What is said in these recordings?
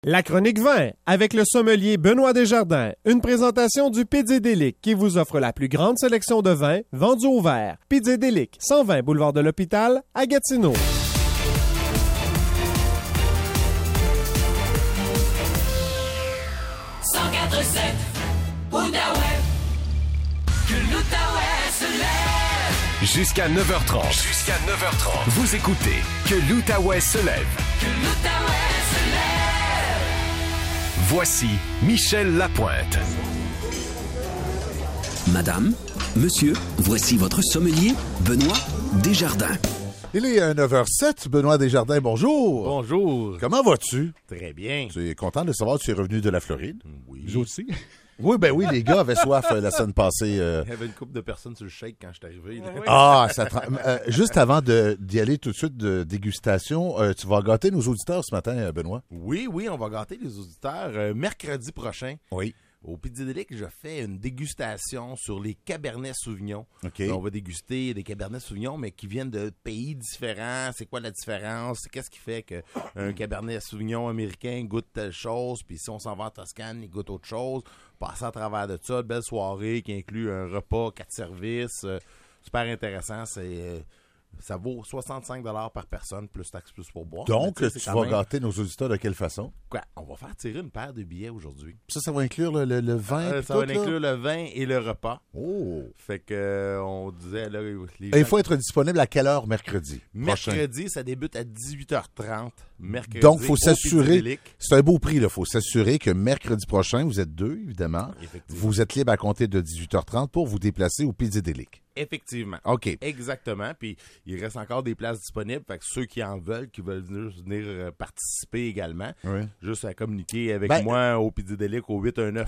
La chronique vin avec le sommelier Benoît Desjardins. Une présentation du Pizzédélic qui vous offre la plus grande sélection de vins vendus au verre. Pizzédélic, 120 boulevard de l'Hôpital à Gatineau. Jusqu'à 9h30. Jusqu'à 9h30. Vous écoutez Que l'Outaouais se lève. Que l'Outaouais se lève. Voici Michel Lapointe. Madame, monsieur, voici votre sommelier, Benoît Desjardins. Il est 9h07. Benoît Desjardins, bonjour. Bonjour. Comment vas-tu? Très bien. Tu es content de savoir que tu es revenu de la Floride? Oui. Vous aussi? Oui, ben oui, les gars avaient soif la semaine passée. Il y avait une couple de personnes sur le shake quand je suis arrivé. Là. Ah, juste avant d'y aller tout de suite de dégustation, tu vas gâter nos auditeurs ce matin, Benoît? Oui, on va gâter les auditeurs mercredi prochain. Oui. Au Pizzédélic, je fais une dégustation sur les Cabernet Sauvignon. OK. On va déguster des Cabernet Sauvignon, mais qui viennent de pays différents. C'est quoi la différence? Qu'est-ce qui fait qu'un Cabernet Sauvignon américain goûte telle chose, puis si on s'en va en Toscane, il goûte autre chose. Passer à travers de ça, belle soirée qui inclut un repas, 4 services. Super intéressant. Ça vaut 65 $ par personne, plus taxes, plus pour boire. Donc, tu tu vas gâter nos auditeurs de quelle façon? Quoi? On va faire tirer une paire de billets aujourd'hui. Ça va inclure le vin? Ça va inclure le vin et le repas. Oh! Fait que on disait... Là, Il faut être disponible à quelle heure mercredi? Mercredi, ça débute à 18h30. Mercredi. Donc, il faut s'assurer... Pizzédélic. C'est un beau prix, il faut s'assurer que mercredi prochain, vous êtes deux, évidemment. Vous êtes libre à compter de 18h30 pour vous déplacer au Pizzédélic. Effectivement. OK. Exactement. Puis, il reste encore des places disponibles. Fait que ceux qui en veulent, qui veulent venir participer également, Oui. juste à communiquer avec moi au Pizzédélic au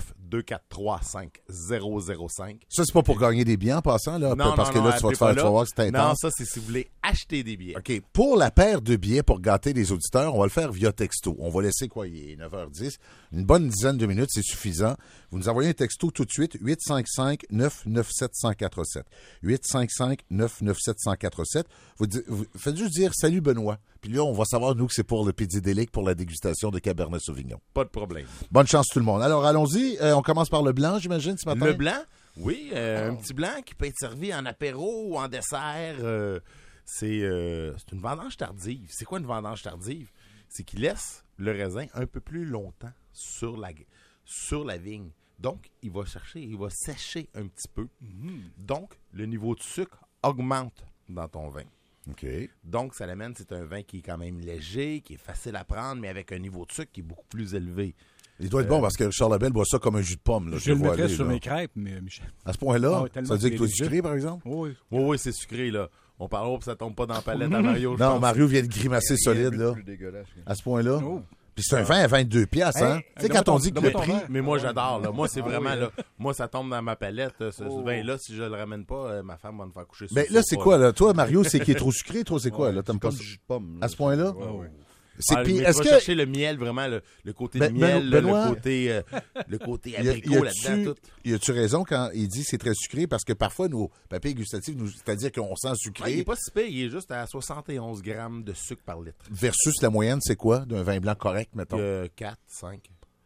819-243-5005. Ça, c'est pas pour gagner des billets en passant, là? Parce que là, tu vas te faire voir que c'est intense. Non, ça, c'est si vous voulez acheter des billets. OK. Pour la paire de billets pour gâter les auditeurs, on va le faire via texto. On va laisser quoi? Il est 9h10. Une bonne dizaine de minutes, c'est suffisant. Vous nous envoyez un texto tout de suite, 855-997-1047. 855-997-1047. Vous faites juste dire « Salut Benoît ». Puis là, on va savoir, nous, que c'est pour le Pizzédélic pour la dégustation de Cabernet Sauvignon. Pas de problème. Bonne chance tout le monde. Alors, allons-y. On commence par le blanc, j'imagine, ce matin? Le blanc? Oui, un petit blanc qui peut être servi en apéro ou en dessert. C'est une vendange tardive. C'est quoi une vendange tardive? C'est qu'il laisse le raisin un peu plus longtemps sur la vigne. Donc, il va sécher un petit peu. Donc, le niveau de sucre augmente dans ton vin. OK. Donc, ça l'amène, c'est un vin qui est quand même léger, qui est facile à prendre, mais avec un niveau de sucre qui est beaucoup plus élevé. Il doit être bon parce que Charles Labelle boit ça comme un jus de pomme. Là, je le mettrais aller, sur là. mes crêpes, mais Michel. À ce point-là, tellement ça veut dire que tu es délicieux. sucré, par exemple? Oui. Oui, c'est sucré, là. On parle que ça tombe pas dans la palette à Mario. Non, Mario vient de grimacer solide, là. À ce point-là. Oh. Puis c'est un vin à 22 piastres, hein? Tu sais, quand on dit que le prix... Mais moi, j'adore, là. Moi, c'est vraiment, là. Moi, ça tombe dans ma palette. Ce vin-là, si je le ramène pas, ma femme va me faire coucher sur Ben le là, sofa, c'est quoi, là? Toi, Mario, c'est qui est trop sucré? Toi, c'est quoi, là? T'aimes pas comme ça? du jus de pomme. À ce point-là? Ouais. C'est mais puis tu est-ce vas que... chercher le miel, vraiment, le côté miel, Benoît, le côté abricot là-dedans, tout. Y a-tu raison quand il dit c'est très sucré? Parce que parfois, nos papiers gustatifs, c'est-à-dire qu'on sent Ouais, sucré, il est pas si pire, il est juste à 71 grammes de sucre par litre. versus la moyenne, c'est quoi? D'un vin blanc correct, mettons? 4, 5.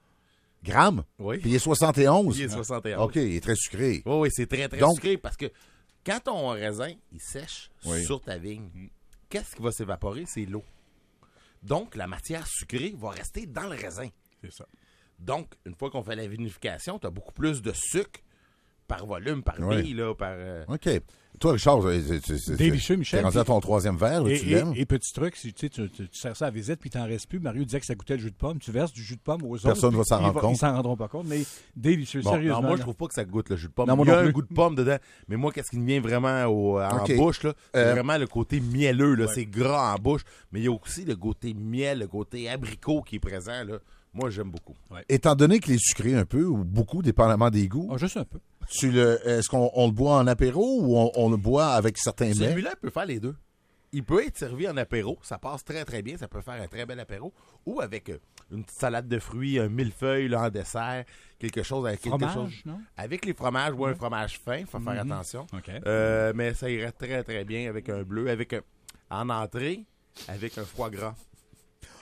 Grammes? Oui. Puis il est 71? Il est 71. OK, il est très sucré. Oui, c'est très, très Donc- sucré parce que quand ton raisin, il sèche Oui. sur ta vigne, qu'est-ce qui va s'évaporer? C'est l'eau. Donc, la matière sucrée va rester dans le raisin. C'est ça. Donc, une fois qu'on fait la vinification, tu as beaucoup plus de sucre par volume, par Oui. bille, là, par... OK. Toi, Richard, Délicieux, Michel. t'es rendu à ton troisième verre, là, tu l'aimes? Et petit truc, si tu sers ça à la visite puis t'en restes plus, Mario disait que ça goûtait le jus de pomme. Tu verses du jus de pomme aux autres. Personne ne va puis s'en rendre compte. Ils s'en rendront pas compte, mais délicieux, Bon, sérieusement. non, moi, je là. trouve pas que ça goûte le jus de pomme. Non, moi Il y a non un plus. goût de pomme dedans, mais moi, qu'est-ce qui me vient vraiment en OK. bouche, là, c'est vraiment le côté mielleux, là, c'est gras en bouche, mais il y a aussi le côté miel, le côté abricot qui est présent, là. Moi, j'aime beaucoup. Étant donné qu'il est sucré un peu, ou beaucoup, dépendamment des goûts, Ah, juste un peu. est-ce qu'on le boit en apéro ou on le boit avec certains mets? Celui-là peut faire les deux. Il peut être servi en apéro, ça passe très très bien, ça peut faire un très bel apéro, ou avec une petite salade de fruits, un millefeuille là, en dessert, quelque chose avec Fromage, quelque chose. non? Avec les fromages ou un fromage fin, faut faire attention. OK. Mais ça irait très très bien avec un bleu, en entrée, avec un foie gras.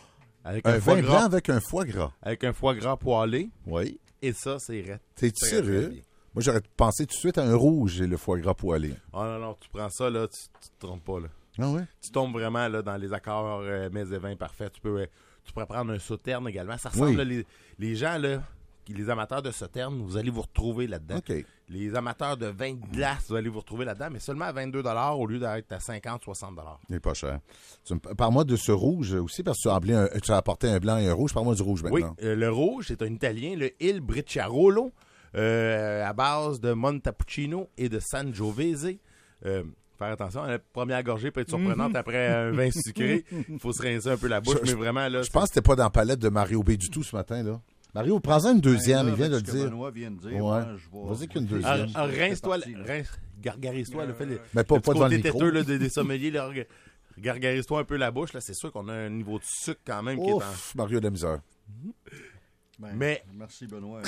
Avec Un foie vin gras. blanc avec un foie gras. Avec un foie gras poêlé. Oui. Et ça, c'est raide. T'es Très, sérieux? très bien. Moi, j'aurais pensé tout de suite à un rouge et le foie gras poêlé. Ah non, tu prends ça, là, tu te trompes pas, là. Ah ouais? Tu tombes vraiment là, dans les accords mets et vins parfaits. Tu pourrais prendre un sauterne également. Ça ressemble, Oui. là, les gens, là, les amateurs de sauterne, vous allez vous retrouver là-dedans. OK. Les amateurs de vin de glace, vous allez vous retrouver là-dedans, mais seulement à 22 $ au lieu d'être à 50, 60 $. Il n'est pas cher. Parle-moi de ce rouge aussi, parce que tu as apporté un blanc et un rouge. Parle-moi du rouge Oui, maintenant. le rouge, c'est un Italien, le Il Bricciarolo, à base de Montepulciano et de Sangiovese. Faire attention, la première gorgée peut être surprenante après un vin sucré. Il faut se rincer un peu la bouche, mais vraiment, là... Je pense que t'es pas dans la palette de Mario B du tout ce matin, là. Mario, prends-en une deuxième, il vient de le dire. Benoît vient de dire. Ouais. Moi, je vais- Vas-y qu'une deuxième. Rince-toi, C'est parti, gargarise-toi, là, fais Mais pas petit devant le côté micro. têteux là, des sommeliers, là, gargarise-toi un peu la bouche, là, c'est sûr qu'on a un niveau de sucre quand même qui est en... Ouf, Mario de la misère. Ben, Mais- Merci, Benoît.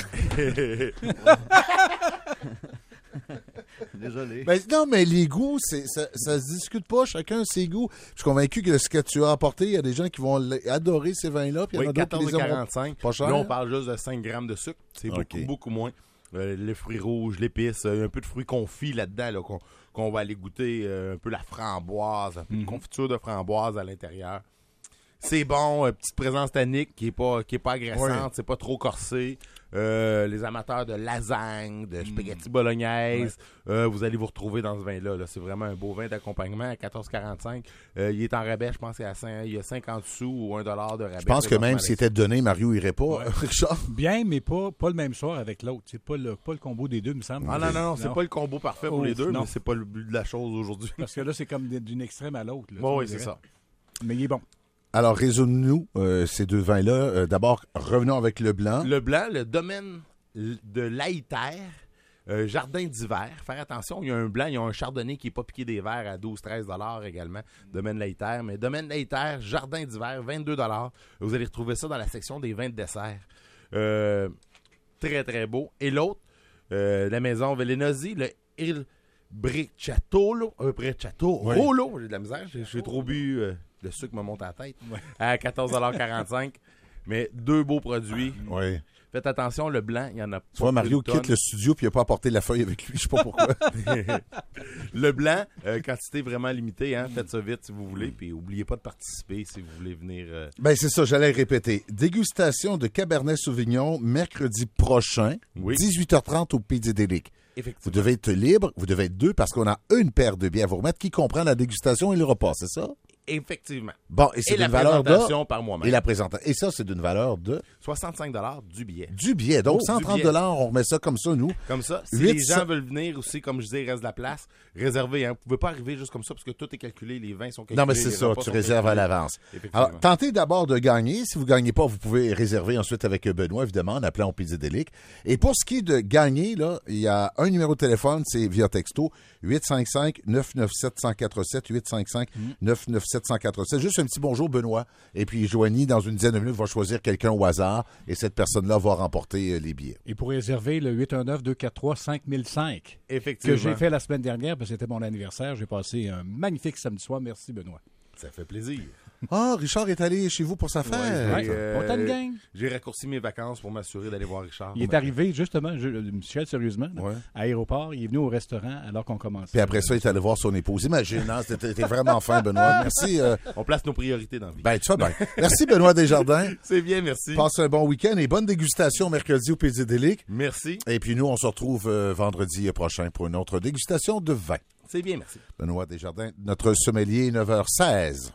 Désolé. Ben, non, mais les goûts, ça se discute pas. Chacun a ses goûts. Je suis convaincu que ce que tu as apporté, il y a des gens qui vont adorer ces vins-là. Puis il y en Oui, a d'autres qui les aimeront 14,45. pas cher. Là, on parle juste de 5 grammes de sucre. C'est OK. beaucoup moins. Les fruits rouges, l'épice, un peu de fruits confits là-dedans là, qu'on va aller goûter. Un peu la framboise, un peu de confiture de framboise à l'intérieur. C'est bon, petite présence tannique qui est pas agressante, c'est pas trop corsé. Les amateurs de lasagne, de spaghetti bolognaise, vous allez vous retrouver dans ce vin-là. Là. C'est vraiment un beau vin d'accompagnement à 14,45. Il est en rabais, je pense qu'il y a 50 sous ou $1 de rabais. Je pense que même s'il était donné, Mario irait pas. Richard? Bien, mais pas le même soir avec l'autre. C'est pas le combo des deux, me semble. Ah non, c'est pas le combo parfait pour les deux, non. mais c'est pas le but de la chose aujourd'hui. Parce que là, c'est comme d'une extrême à l'autre. là, Bon, tu oui, dirais. c'est ça. Mais il est bon. Alors, résume-nous ces deux vins-là. D'abord, revenons avec le blanc. Le blanc, le domaine de Laïter, jardin d'hiver. Faire attention, il y a un blanc, il y a un chardonnay qui n'est pas piqué des verres à 12-13 $ également. Domaine Laïter. Mais domaine Laïter, jardin d'hiver, 22 $. Vous allez retrouver ça dans la section des vins de dessert. Très, très beau. Et l'autre, la maison Velenosi, le Il Bricciarolo. Rolo. J'ai de la misère, j'ai trop bu... le sucre me monte à la tête. À 14,45 $. Mais deux beaux produits. Oui. Faites attention, le blanc, il y en a pas. Tu vois, Mario une tonne. quitte le studio puis il n'a pas apporté la feuille avec lui. Je sais pas pourquoi. Le blanc, quantité vraiment limitée. Hein, faites ça vite si vous voulez. Puis n'oubliez pas de participer si vous voulez venir. Ben c'est ça, j'allais répéter. Dégustation de Cabernet Sauvignon mercredi prochain, Oui. 18h30 au Pédidélique. Vous Effectivement. devez être libre, vous devez être deux parce qu'on a une paire de billets à vous remettre qui comprend la dégustation et le repas, c'est ça? Effectivement. Bon, et c'est Et la d'une valeur de... présentation par moi-même. Et la présentation. Et ça, c'est d'une valeur de... 65 $ du billet. Du billet. Donc, Oh, 130 du billet. $, on remet ça comme ça, nous. Comme ça, si 800. les gens veulent venir aussi, comme je dis, il reste de la place, réservez. Hein. Vous ne pouvez pas arriver juste comme ça parce que tout est calculé, les vins sont calculés. Non, mais c'est les ça, repas tu sont réserves à calculés. l'avance. Effectivement. Alors, tentez d'abord de gagner. Si vous ne gagnez pas, vous pouvez réserver ensuite avec Benoît, évidemment, en appelant au Pédidélique. Et pour ce qui est de gagner, là, il y a un numéro de téléphone, c'est via texto, 855-997-1047, 855-997-1047. Juste un petit bonjour, Benoît. Et puis, Joanie, dans une dizaine de minutes, va choisir quelqu'un au hasard et cette personne-là va remporter les billets. Et pour réserver le 819-243-5005 que Effectivement. j'ai fait la semaine dernière, parce que c'était mon anniversaire. J'ai passé un magnifique samedi soir. Merci, Benoît. Ça fait plaisir. Ah, Richard est allé chez vous pour sa fête. Ouais, Pas tant de gang. J'ai raccourci mes vacances pour m'assurer d'aller voir Richard. Il est arrivé, justement, Michel, sérieusement, là, Ouais. à l'aéroport. Il est venu au restaurant alors qu'on commençait. Puis après ça, il est allé voir son épouse. Imagine, hein, t'es vraiment fin, Benoît. Merci. On place nos priorités dans la vie. Ben, tu vois bien. Merci, Benoît Desjardins. C'est bien, merci. Passe un bon week-end et bonne dégustation mercredi au Pédidélique. Merci. Et puis nous, on se retrouve vendredi prochain pour une autre dégustation de vin. C'est bien, merci. Benoît Desjardins, notre sommelier, 9h16.